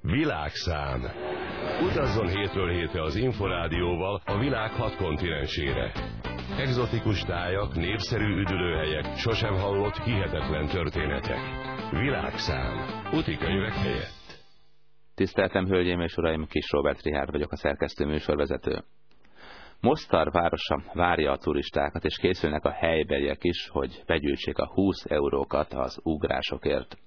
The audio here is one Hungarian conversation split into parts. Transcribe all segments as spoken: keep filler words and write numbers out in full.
Világszám. Utazzon hétről hétre az Inforádióval a világ hat kontinensére. Egzotikus tájak, népszerű üdülőhelyek, sosem hallott hihetetlen történetek. Világszám. Utikönyvek helyett. Tiszteltem, hölgyeim és uraim, Kis Róbert Richárd vagyok, a szerkesztő műsorvezető. Mostar városa várja a turistákat, és készülnek a helybeliek is, hogy begyűjtsék a húsz eurókat az ugrásokért.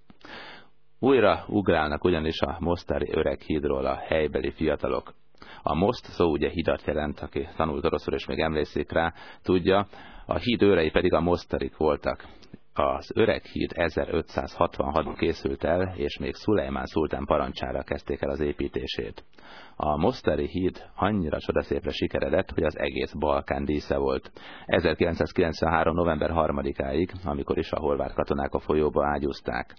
Újra ugrálnak ugyanis a mostari öreg hídról a helybeli fiatalok. A most szó ugye hidat jelent, aki tanult oroszul és még emlékszik rá, tudja, a híd őrei pedig a mostarik voltak. Az öreg híd ezerötszázhatvanhatban készült el, és még Szulejmán szultán parancsára kezdték el az építését. A mostari híd annyira csodaszépre sikeredett, hogy az egész Balkán dísze volt. ezerkilencszázkilencvenhárom. november harmadikáig, amikor is a horvát katonák a folyóba ágyúzták.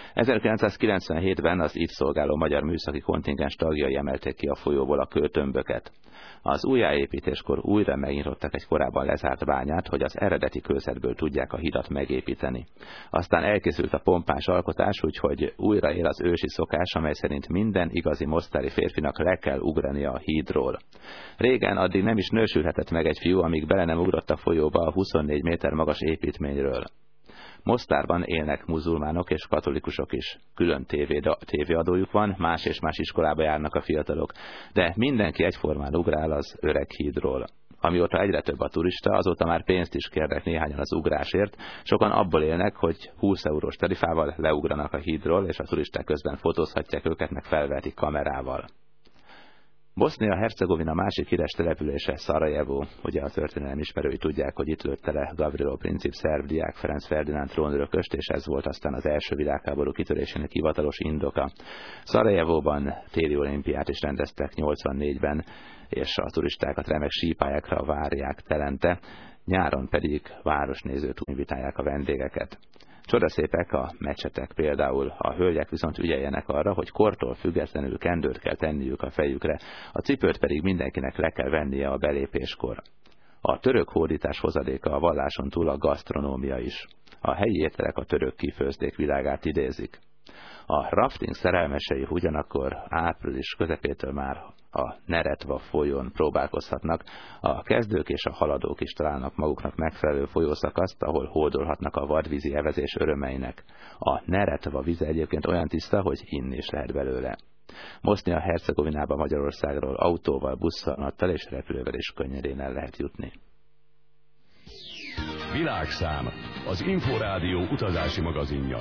ezerkilencszázkilencvenhétben az itt szolgáló magyar műszaki kontingens tagjai emelték ki a folyóból a kőtömböket. Az újjáépítéskor újra megnyitottak egy korábban lezárt bányát, hogy az eredeti kőzetből tudják a hidat megépíteni. Aztán elkészült a pompás alkotás, úgyhogy újra él az ősi szokás, amely szerint minden igazi mostari férfinak le kell ugrania a hídról. Régen addig nem is nősülhetett meg egy fiú, amíg bele nem ugrott a folyóba a huszonnégy méter magas építményről. Mostárban élnek muzulmánok és katolikusok is. Külön tévéadójuk van, más és más iskolába járnak a fiatalok, de mindenki egyformán ugrál az öreg hídról. Amióta egyre több a turista, azóta már pénzt is kérnek néhányan az ugrásért. Sokan abból élnek, hogy húsz eurós tarifával leugranak a hídról, és a turisták közben fotózhatják őket, meg felvehetik kamerával. Bosznia-Hercegovina másik híres települése Szarajevó. Ugye a történelem ismerői tudják, hogy itt lőtte le Gavrilo Princip szerb diák Ferenc Ferdinánd trónörököst, és ez volt aztán az első világháború kitörésének hivatalos indoka. Szarajevóban téli olimpiát is rendeztek nyolcvannégyben, és a turistákat remek sípályákra várják telente, nyáron pedig városnézőt invitálják a vendégeket. Csodaszépek a mecsetek például, a hölgyek viszont ügyeljenek arra, hogy kortól függetlenül kendőt kell tenniük a fejükre, a cipőt pedig mindenkinek le kell vennie a belépéskor. A török hódítás hozadéka a valláson túl a gasztronómia is. A helyi ételek a török kifőzdék világát idézik. A rafting szerelmesei ugyanakkor április közepétől már a Neretva folyón próbálkozhatnak. A kezdők és a haladók is találnak maguknak megfelelő folyószakaszt, ahol hódolhatnak a vadvízi evezés örömeinek. A Neretva vize egyébként olyan tiszta, hogy inni is lehet belőle. Bosznia-Hercegovinába Magyarországról autóval, busszal és repülővel is könnyedén el lehet jutni. Világszám, az Inforádió utazási magazinja.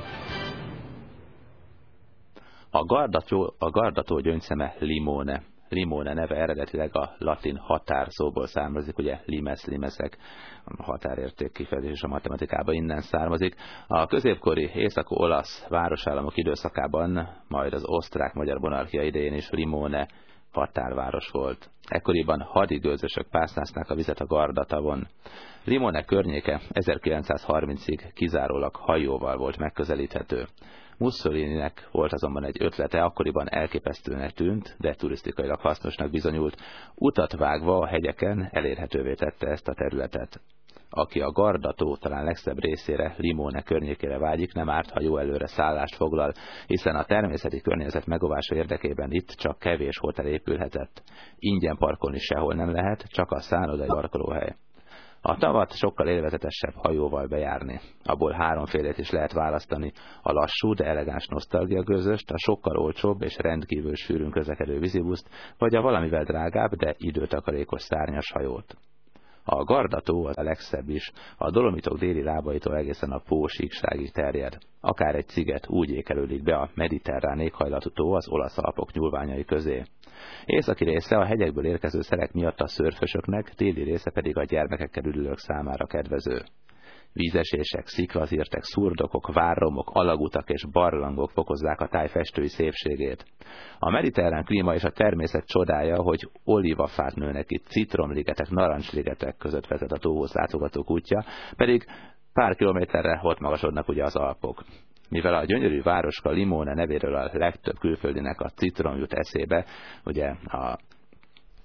A Gardató, a Gardató gyöngyszeme limone. Limone neve eredetileg a latin határ szóból származik, ugye limes, limeszek, a határérték kifejezés a matematikában innen származik. A középkori észak-olasz városállamok időszakában, majd az osztrák-magyar monarchia idején is Limone határváros volt. Ekkoriban hadigőzösök pásztázták a vizet a Gardatavon. Limone környéke ezerkilencszázharmincig kizárólag hajóval volt megközelíthető. Mussolininek volt azonban egy ötlete, akkoriban elképesztőnek tűnt, de turisztikailag hasznosnak bizonyult. Utat vágva a hegyeken elérhetővé tette ezt a területet. Aki a Gardató talán legszebb részére, Limone környékére vágyik, nem árt, ha jó előre szállást foglal, hiszen a természeti környezet megóvása érdekében itt csak kevés hotel épülhetett. Ingyen parkolni sehol nem lehet, csak a szállodai parkolóhely. A tavat sokkal élvezetesebb hajóval bejárni. Abból háromfélét is lehet választani: a lassú, de elegáns nosztalgiagőzöst, a sokkal olcsóbb és rendkívül sűrűn közlekedő vízibuszt, vagy a valamivel drágább, de időtakarékos szárnyas hajót. A Gardató a legszebb is, a Dolomitok déli lábaitól egészen a Pó síkságig terjed. Akár egy sziget úgy ékelődik be a mediterrán éghajlatú tó az olasz Alpok nyúlványai közé. Északi része a hegyekből érkező szelek miatt a szörfösöknek, déli része pedig a gyermekekkel üdülők számára kedvező. Vízesések, sziklazirtek, szurdokok, várromok, alagutak és barlangok fokozzák a táj festői szépségét. A mediterrán klíma és a természet csodája, hogy olívafák nőnek itt, citromligetek, narancsligetek között vezet a tóhoz látogatók útja, pedig pár kilométerre ott magasodnak ugye az Alpok. Mivel a gyönyörű városka Limone nevéről a legtöbb külföldinek a citrom jut eszébe, ugye a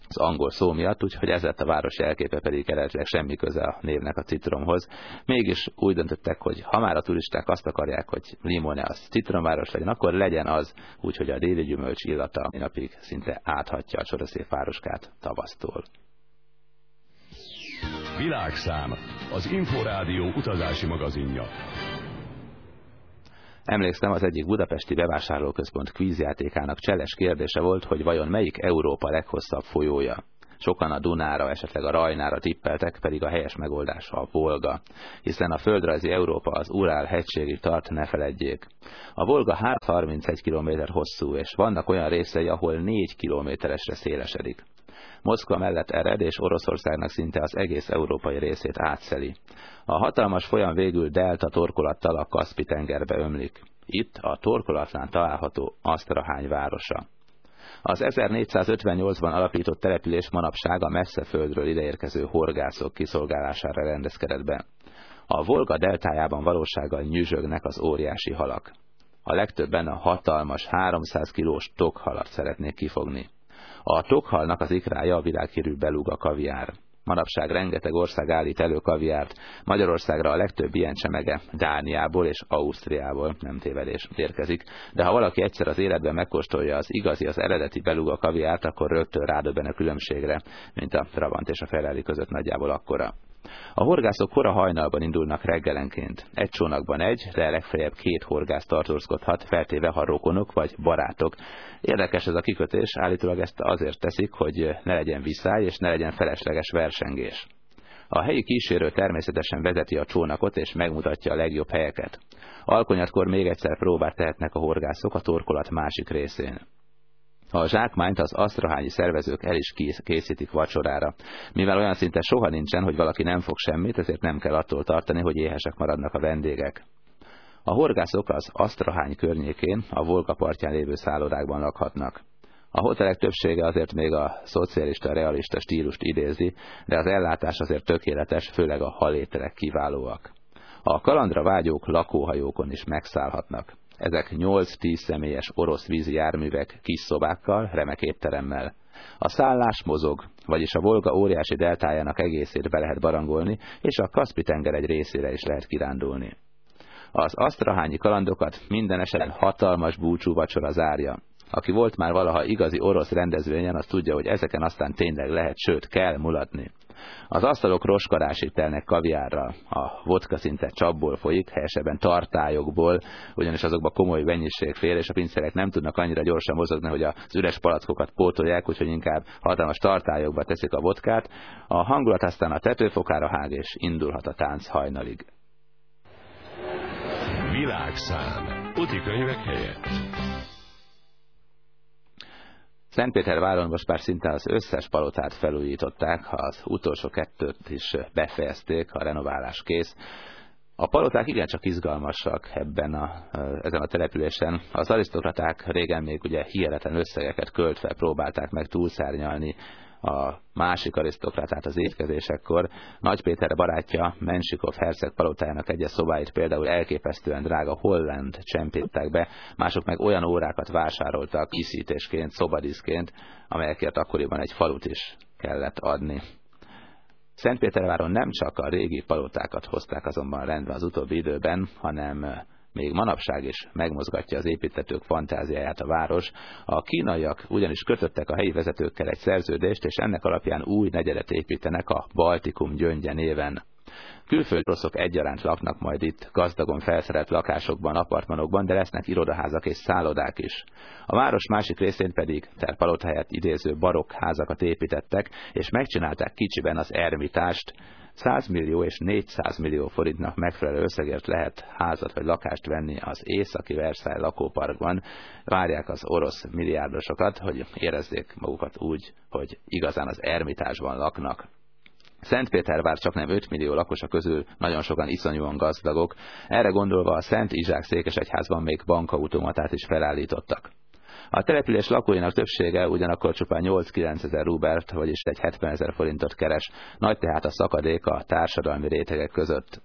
az angol szó miatt, úgyhogy ez lett a város jelképe, pedig eredetileg semmi köze a névnek a citromhoz. Mégis úgy döntöttek, hogy ha már a turisták azt akarják, hogy Limone az citromváros legyen, akkor legyen az, úgyhogy a déli gyümölcs illata napig szinte áthatja a csodaszép városkát tavasztól. Világszám, az Inforádió utazási magazinja. Emlékszem, az egyik budapesti bevásárlóközpont kvízjátékának cseles kérdése volt, hogy vajon melyik Európa leghosszabb folyója. Sokan a Dunára, esetleg a Rajnára tippeltek, pedig a helyes megoldás a Volga, hiszen a földrajzi Európa az Urál hegységig tart, ne feledjék. A Volga háromszázharmincegy kilométer hosszú, és vannak olyan részei, ahol négy kilométeresre szélesedik. Moszkva mellett ered, és Oroszországnak szinte az egész európai részét átszeli. A hatalmas folyam végül delta torkolattal a Kaszpi-tengerbe ömlik. Itt a torkolatlán található Asztrahány városa. Az ezernégyszázötvennyolcban alapított település manapság a messze földről ideérkező horgászok kiszolgálására rendezkedett be. A Volga deltájában valósággal nyüzsögnek az óriási halak. A legtöbben a hatalmas háromszáz kilós tokhalat szeretnék kifogni. A tokhalnak az ikrája a világhírű beluga kaviár. Manapság rengeteg ország állít elő kaviárt, Magyarországra a legtöbb ilyen csemege Dániából és Ausztriából, nem tévedés, érkezik, de ha valaki egyszer az életben megkóstolja az igazi, az eredeti beluga kaviárt, akkor rögtön rádöbben a különbségre, mint a Trabant és a Ferrari között nagyjából akkora. A horgászok kora hajnalban indulnak reggelenként. Egy csónakban egy, de legfeljebb két horgász tartózkodhat, feltéve ha rokonok vagy barátok. Érdekes ez a kikötés, állítólag ezt azért teszik, hogy ne legyen viszály és ne legyen felesleges versengés. A helyi kísérő természetesen vezeti a csónakot és megmutatja a legjobb helyeket. Alkonyatkor még egyszer próbát tehetnek a horgászok a torkolat másik részén. A zsákmányt az asztrahányi szervezők el is készítik vacsorára. Mivel olyan szinte soha nincsen, hogy valaki nem fog semmit, ezért nem kell attól tartani, hogy éhesek maradnak a vendégek. A horgászok az Asztrahány környékén, a Volga partján lévő szállodákban lakhatnak. A hotelek többsége azért még a szocialista-realista stílust idézi, de az ellátás azért tökéletes, főleg a halételek kiválóak. A kalandra vágyók lakóhajókon is megszállhatnak. Ezek nyolc-tíz személyes orosz vízi járművek kis szobákkal, remek étteremmel. A szállás mozog, vagyis a Volga óriási deltájának egészét be lehet barangolni, és a Kaszpi-tenger egy részére is lehet kirándulni. Az asztrahányi kalandokat minden esetben hatalmas búcsú vacsora zárja. Aki volt már valaha igazi orosz rendezvényen, az tudja, hogy ezeken aztán tényleg lehet, sőt kell mulatni. Az asztalok roskarásig telnek kaviárral, a vodka szinte csapból folyik, helyesebben tartályokból, ugyanis azokba komoly mennyiség fér, és a pincérek nem tudnak annyira gyorsan mozogni, hogy az üres palackokat pótolják, úgyhogy inkább hatalmas tartályokba teszik a vodkát. A hangulat aztán a tetőfokára hág, és indulhat a tánc hajnalig. Világszám. Utikönyvek helyett. Szentpéterváron most már szinte az összes palotát felújították, az utolsó kettőt is befejezték, a renoválás kész. A paloták igencsak izgalmasak ebben a, ezen a településen. Az arisztokraták régen még ugye hihetetlen összegeket költve próbálták meg túlszárnyalni a másik arisztokratát az étkezésekkor. Nagy Péter barátja, Mensikov herceg palotájának egyes szobáit például elképesztően drága holland csempéttek be, mások meg olyan órákat vásároltak díszítésként, szobadíszként, amelyekért akkoriban egy falut is kellett adni. Szentpéterváron nem csak a régi palotákat hozták azonban rendbe az utóbbi időben, hanem még manapság is megmozgatja az építtetők fantáziáját a város. A kínaiak ugyanis kötöttek a helyi vezetőkkel egy szerződést, és ennek alapján új negyedet építenek a Baltikum Gyöngye néven. Külföldi oroszok egyaránt laknak majd itt, gazdagon felszerelt lakásokban, apartmanokban, de lesznek irodaházak és szállodák is. A város másik részén pedig terpalotáját idéző barokk házakat építettek, és megcsinálták kicsiben az ermitást. száz millió és négyszáz millió forintnak megfelelő összegért lehet házat vagy lakást venni az északi Versailles lakóparkban. Várják az orosz milliárdosokat, hogy érezzék magukat úgy, hogy igazán az ermitásban laknak. Szentpétervár csaknem öt millió lakosa közül nagyon sokan iszonyúan gazdagok, erre gondolva a Szent Izsák székesegyházban még bankautomatát is felállítottak. A település lakóinak többsége ugyanakkor csupán nyolc-kilenc ezer rubelt, vagyis egy hetven ezer forintot keres, nagy tehát a szakadék a társadalmi rétegek között.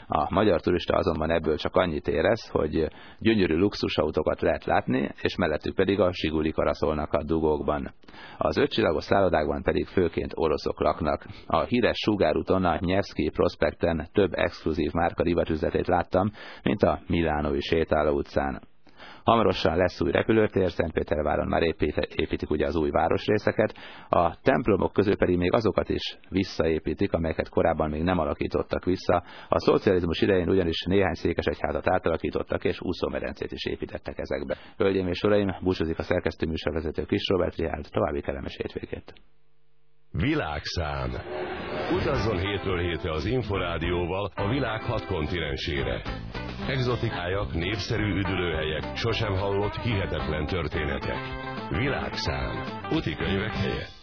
A magyar turista azonban ebből csak annyit érez, hogy gyönyörű luxusautókat lehet látni, és mellettük pedig a zsigulik araszolnak a dugókban. Az ötcsillagos szállodákban pedig főként oroszok laknak. A híres sugárúton, a Nyevszkij prospekten több exkluzív márka divatüzletét láttam, mint a milánói sétáló utcán. Hamarosan lesz új repülőtér, Szentpéterváron már építik ugye az új városrészeket, a templomok közül pedig még azokat is visszaépítik, amelyeket korábban még nem alakítottak vissza. A szocializmus idején ugyanis néhány székesegyházat átalakítottak, és úszómedencét is építettek ezekbe. Hölgyeim és uraim, búcsúzik a szerkesztő műsorvezető Kis Róbert Riháld, további kellemes hétvégét. Világszám. Utazzon hétről hétre az Inforádióval a világ hat kontinensére. Egzotikájak, népszerű üdülőhelyek, sosem hallott hihetetlen történetek. Világszám. Útikönyvek helyett.